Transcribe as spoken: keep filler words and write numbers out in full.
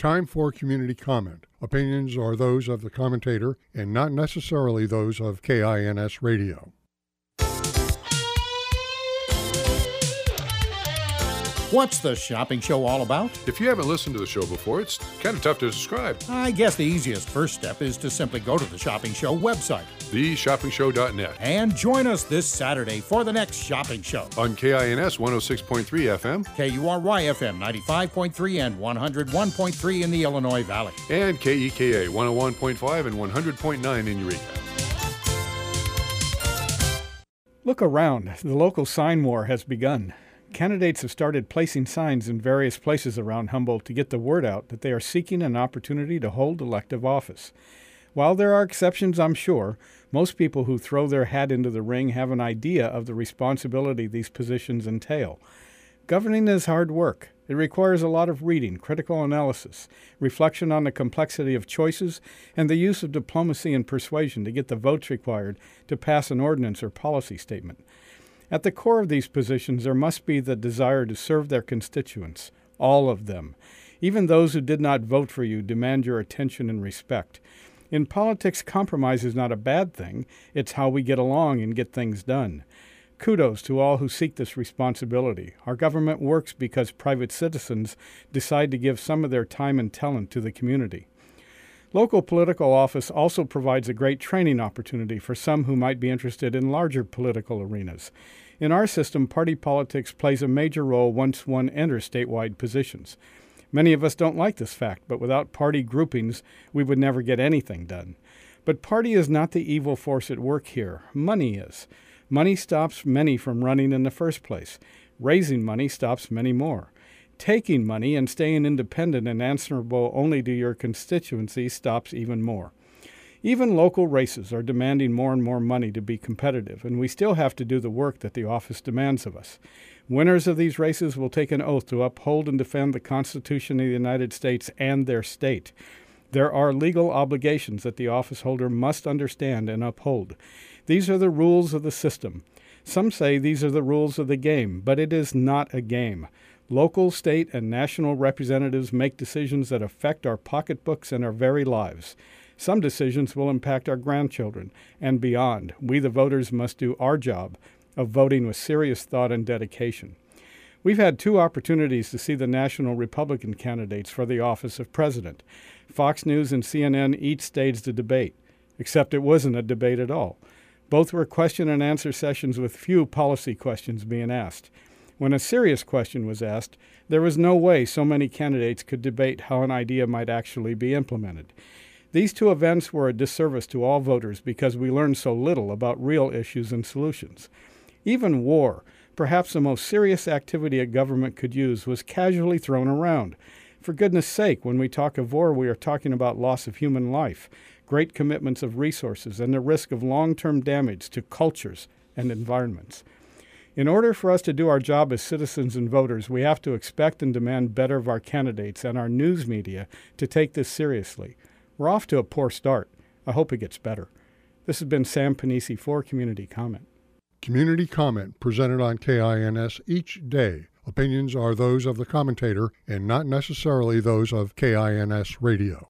Time for community comment. Opinions are those of the commentator and not necessarily those of K I N S Radio. What's the shopping show all about? If you haven't listened to the show before, it's kind of tough to describe. I guess the easiest first step is to simply go to the Shopping Show website, the shopping show dot net, and join us this Saturday for the next shopping show. On K I N S one oh six point three F M, K U R Y F M ninety-five point three and one oh one point three in the Illinois Valley, and K E K A one oh one point five and one hundred point nine in Eureka. Look around. The local sign war has begun. Candidates have started placing signs in various places around Humboldt to get the word out that they are seeking an opportunity to hold elective office. While there are exceptions, I'm sure, most people who throw their hat into the ring have an idea of the responsibility these positions entail. Governing is hard work. It requires a lot of reading, critical analysis, reflection on the complexity of choices, and the use of diplomacy and persuasion to get the votes required to pass an ordinance or policy statement. At the core of these positions, there must be the desire to serve their constituents, all of them. Even those who did not vote for you demand your attention and respect. In politics, compromise is not a bad thing. It's how we get along and get things done. Kudos to all who seek this responsibility. Our government works because private citizens decide to give some of their time and talent to the community. Local political office also provides a great training opportunity for some who might be interested in larger political arenas. In our system, party politics plays a major role once one enters statewide positions. Many of us don't like this fact, but without party groupings, we would never get anything done. But party is not the evil force at work here. Money is. Money stops many from running in the first place. Raising money stops many more. Taking money and staying independent and answerable only to your constituency stops even more. Even local races are demanding more and more money to be competitive, and we still have to do the work that the office demands of us. Winners of these races will take an oath to uphold and defend the Constitution of the United States and their state. There are legal obligations that the office holder must understand and uphold. These are the rules of the system. Some say these are the rules of the game, but it is not a game. Local, state, and national representatives make decisions that affect our pocketbooks and our very lives. Some decisions will impact our grandchildren and beyond. We, the voters, must do our job of voting with serious thought and dedication. We've had two opportunities to see the national Republican candidates for the office of president. Fox News and C N N each staged a debate, except it wasn't a debate at all. Both were question and answer sessions with few policy questions being asked. When a serious question was asked, there was no way so many candidates could debate how an idea might actually be implemented. These two events were a disservice to all voters because we learned so little about real issues and solutions. Even war, perhaps the most serious activity a government could use, was casually thrown around. For goodness sake, when we talk of war, we are talking about loss of human life, great commitments of resources, and the risk of long-term damage to cultures and environments. In order for us to do our job as citizens and voters, we have to expect and demand better of our candidates and our news media to take this seriously. We're off to a poor start. I hope it gets better. This has been Sam Panisi for Community Comment. Community Comment presented on K I N S each day. Opinions are those of the commentator and not necessarily those of K I N S Radio.